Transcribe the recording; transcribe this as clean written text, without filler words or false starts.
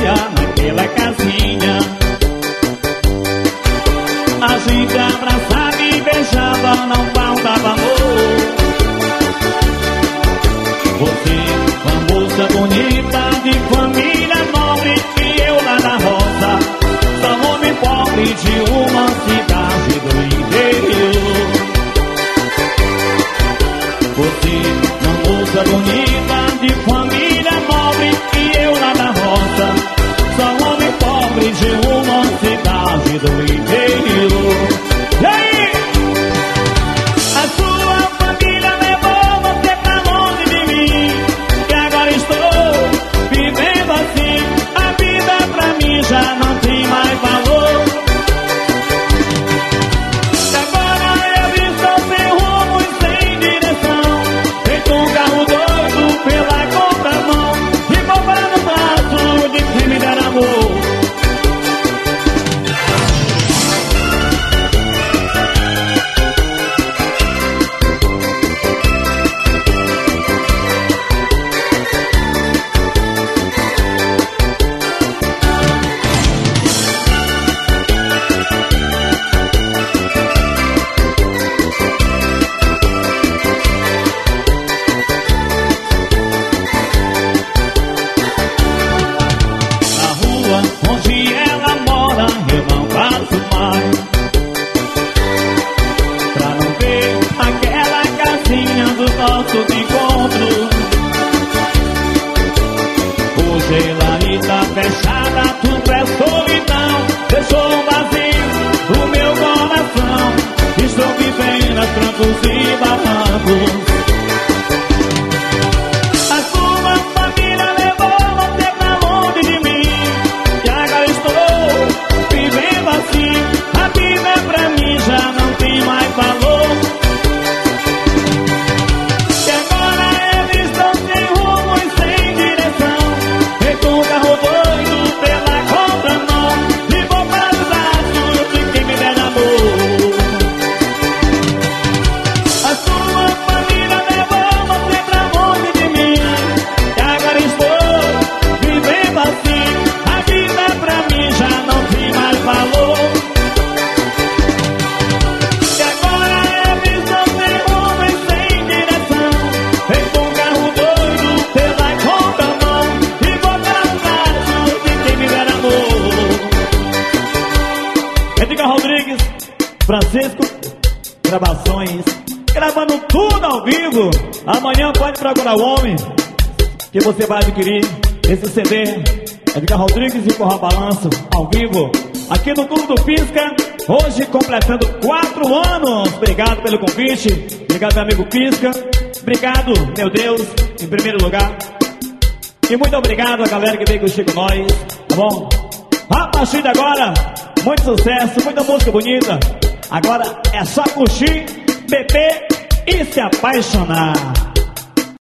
areia naquela casinha. A gente abraçava e beijava, não faltava amor. Você, uma moça bonita de família nobre, e eu lá na roça, só homem pobre de uma cidade do interior. Você, uma moça bonita de família nobre, e eu lá na roça, só homem pobre de uma cidade do interior. E aí? A sua família levou você pra longe de mim, e agora estou vivendo assim. A vida pra mim já não tem mais valor. E agora eu estou sem rumo e sem direção, feito um carro doido pela contramão, e vou para no braço de quem me der amor. Onde ela mora eu não passo mais, pra não ver aquela casinha do nosso encontro. Hoje ela está fechada, tudo é solidão, deixou um vazio no meu coração. Estou vivendo aos trancos e barrancos. A vida pra mim já não tem mais valor. E agora eles estão sem rumo e sem direção, feito um carro doido pela contramão, e vou para os braços de quem me der amor. A sua família levou você pra longe de mim, e agora estou vivendo assim. A vida pra mim já não tem mais valor. Rodrigues, Francisco, gravações, gravando tudo ao vivo. Amanhã pode procurar o homem que você vai adquirir esse CD. Edgar Rodrigues e Forró Balanço ao vivo, aqui no Clube do Pisca, hoje completando 4 anos. Obrigado pelo convite, obrigado meu amigo Pisca, obrigado meu Deus, em primeiro lugar. E muito obrigado a galera que veio curtir com nós, tá bom? A partir de agora, muito sucesso, muita música bonita. Agora é só curtir, beber e se apaixonar.